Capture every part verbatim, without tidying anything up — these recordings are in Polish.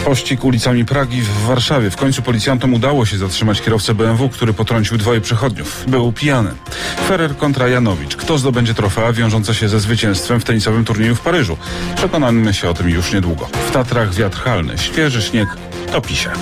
Pościg ulicami Pragi w Warszawie. W końcu policjantom udało się zatrzymać kierowcę B M W, który potrącił dwoje przechodniów. Był pijany. Ferrer kontra Janowicz. Kto zdobędzie trofea wiążące się ze zwycięstwem w tenisowym turnieju w Paryżu? Przekonamy się o tym już niedługo. W Tatrach wiatr halny. Świeży śnieg topi się.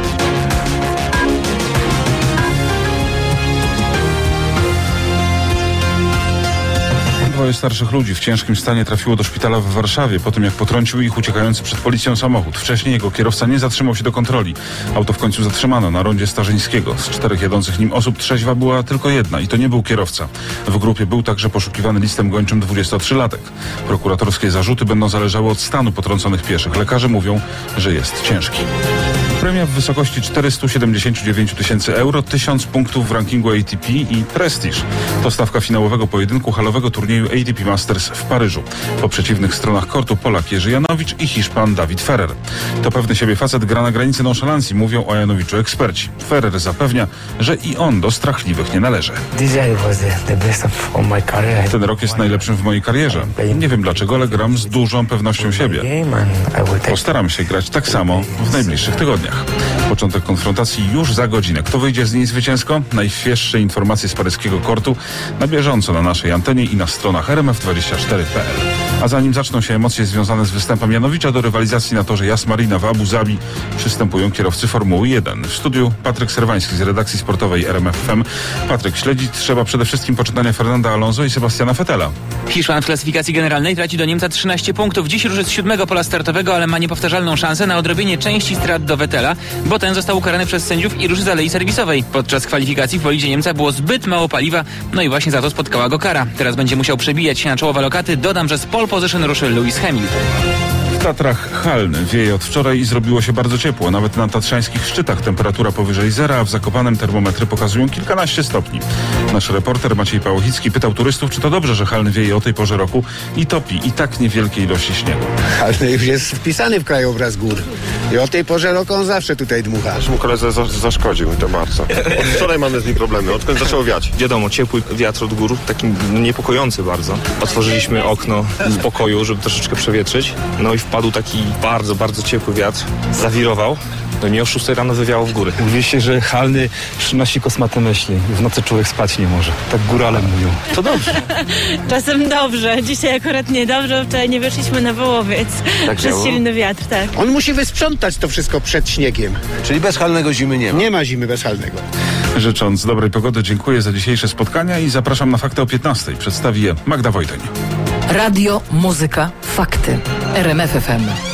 Dwoje starszych ludzi w ciężkim stanie trafiło do szpitala w Warszawie po tym, jak potrącił ich uciekający przed policją samochód. Wcześniej jego kierowca nie zatrzymał się do kontroli. Auto w końcu zatrzymano na rondzie Starzyńskiego. Z czterech jadących nim osób trzeźwa była tylko jedna i to nie był kierowca. W grupie był także poszukiwany listem gończym dwudziestotrzylatek. Prokuratorskie zarzuty będą zależały od stanu potrąconych pieszych. Lekarze mówią, że jest ciężki. Premia w wysokości czterysta siedemdziesiąt dziewięć tysięcy euro, tysiąc punktów w rankingu A T P i prestiż. To stawka finałowego pojedynku halowego turnieju A T P Masters w Paryżu. Po przeciwnych stronach kortu Polak Jerzy Janowicz i Hiszpan David Ferrer. To pewny siebie facet gra na granicy nonszalancji, mówią o Janowiczu eksperci. Ferrer zapewnia, że i on do strachliwych nie należy. Ten rok jest najlepszym w mojej karierze. Nie wiem dlaczego, ale gram z dużą pewnością siebie. Postaram się grać tak samo w najbliższych tygodniach. Początek konfrontacji już za godzinę. Kto wyjdzie z niej zwycięsko? Najświeższe informacje z paryskiego kortu na bieżąco na naszej antenie i na stronach R M F dwadzieścia cztery kropka P L. A zanim zaczną się emocje związane z występem Janowicza, do rywalizacji na torze Yas Marina w Abu Zabi przystępują kierowcy Formuły jeden. W studiu Patryk Serwański z redakcji sportowej R M F F M. Patryk, śledzić trzeba przede wszystkim poczynania Fernanda Alonso i Sebastiana Vettela. Hiszpan w klasyfikacji generalnej traci do Niemca trzynaście punktów. Dziś ruszy z siódmego pola startowego, ale ma niepowtarzalną szansę na odrobienie części strat do Vettela, bo ten został ukarany przez sędziów i ruszy z alei serwisowej. Podczas kwalifikacji w bolidzie Niemca było zbyt mało paliwa, no i właśnie za to spotkała go kara. Teraz będzie musiał przebijać się na czołowe lokaty. Dodam, że z pole position ruszy Lewis Hamilton. W Tatrach halny wieje od wczoraj i zrobiło się bardzo ciepło. Nawet na tatrzańskich szczytach temperatura powyżej zera, a w Zakopanem termometry pokazują kilkanaście stopni. Nasz reporter Maciej Pałochicki pytał turystów, czy to dobrze, że halny wieje o tej porze roku i topi i tak niewielkiej ilości śniegu. Halny już jest wpisany w krajobraz gór. I o tej porze roku on zawsze tutaj dmucha. Mu koledze za, zaszkodził mi to bardzo. Od wczoraj mamy z nim problemy, odkąd zaczęło wiać. Wiadomo, ciepły wiatr od gór, taki niepokojący bardzo. Otworzyliśmy okno w pokoju, żeby troszeczkę przewietrzyć. No i wpadł taki bardzo, bardzo ciepły wiatr. Zawirował. No i mi o szóstej rano wywiało w góry. Mówi się, że halny przynosi kosmate myśli. W nocy człowiek spać nie może. Tak górale mówią. To dobrze. Czasem dobrze. Dzisiaj akurat nie dobrze. Wczoraj nie wyszliśmy na Wołowiec. Tak przez działo? Silny wiatr, tak. On musi wysprzątać to wszystko przed śniegiem. Czyli bez halnego zimy nie ma? Nie ma zimy bez halnego. Życząc dobrej pogody, dziękuję za dzisiejsze spotkania i zapraszam na Fakty o piętnastej. Przedstawi je Magda Wojteń. Radio, muzyka, fakty. R M F F M.